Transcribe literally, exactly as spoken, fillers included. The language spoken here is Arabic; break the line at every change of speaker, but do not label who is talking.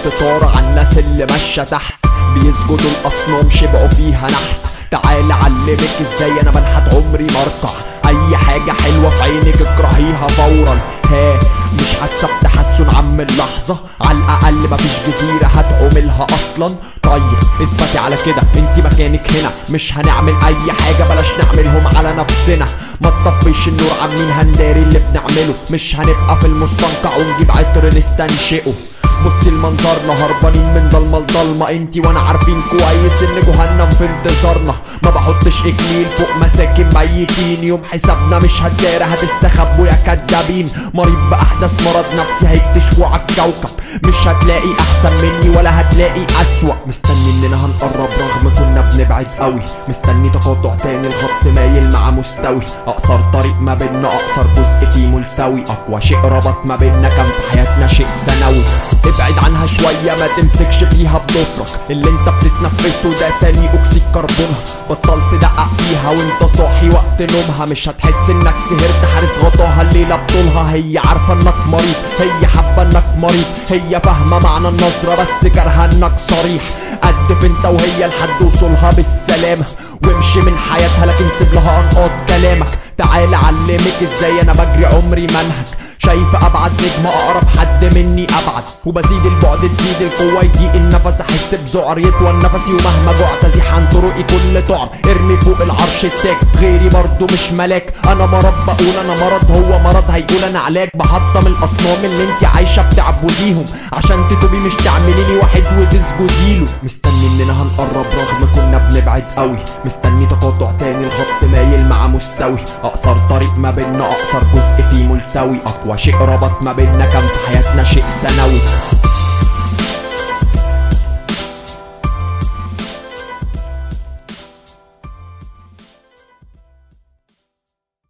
الستارة عالناس اللي ماشية تحت، بيسجدوا الأصنام شبعوا فيها نحت. تعالى علمك ازاي انا بنحت عمري مرقع، اي حاجة حلوة في عينك اكرهيها فورا. ها مش حاسة بتحسن عم اللحظة، على الاقل مفيش جزيرة هتعملها اصلا. طيب اثبتي على كده انتي مكانك هنا، مش هنعمل اي حاجة بلاش نعملهم على نفسنا. ما تطفيش النور عاملين هنداري اللي بنعمله، مش هنبقى في المستنقع ونجيب عطر نستنشقه. بصي المنظرنا هربانين من ضلمة لضلمة، انتي وانا عارفين كويس ان جهنم في انتظارنا. ما بحطش اكليل فوق مساكن ميتين، يوم حسابنا مش هتدارى هتستخبوا يا كدابين. مريض باحدث مرض نفسي هيكتشفوا عالكوكب، مش هتلاقي احسن مني ولا هتلاقي اسوأ. مستني اننا هنقرب رغم كنا بنبعد قوي، مستني تقاطع تاني الخط مايل مع مستوي. اقصر طريق ما بينا اقصر جزء فيه ملتوي، اقوى شيء ربط ما بينا كان في حياتنا شيء ثانوي. ابعد عنها شوية ما تمسكش فيها بضفرك، اللي انت بتتنفسه ده ثاني اكسيد كربونها. بطلت تدقق فيها وانت صاحي وقت نومها، مش هتحس انك سهرت حارس غطاها الليلة بطولها. هي عارفة انك مريض، هي حابة انك مريض، هي فاهمة معنى النظرة بس كارهة انك صريح. قدف انت وهي لحد وصولها بالسلامة، وامشي من حياتها لكن سيب لها انقاض كلامك. تعالى علمك ازاي انا بجري عمري منهج، شايفة ابعد نجم اقرب حد مني ابعد. وبزيد البعد تزيد القوة يضيق النفس، احس بذعر يطول نفسي ومهما جعت ازيح عن طرقي كل طعم. ارمي فوق العرش التاج غيري برضو مش ملاك، انا مرض بقول انا مرض هو مرض هيقول انا علاج. بحطم الاصنام اللي انت عايشة بتعبديهم عشان تتوبي مش تعملي لي واحد وتسجديله. مستني اننا هنقرب رغم كنا بنبعد قوي، مستني تقاطع تاني الخط مايل مع مستوي. اقصر طريق ما بينا اقصر جزء فيه ملتوي، اقوى شيء ربط ما بينا كان في حياتنا شيء ثانوي.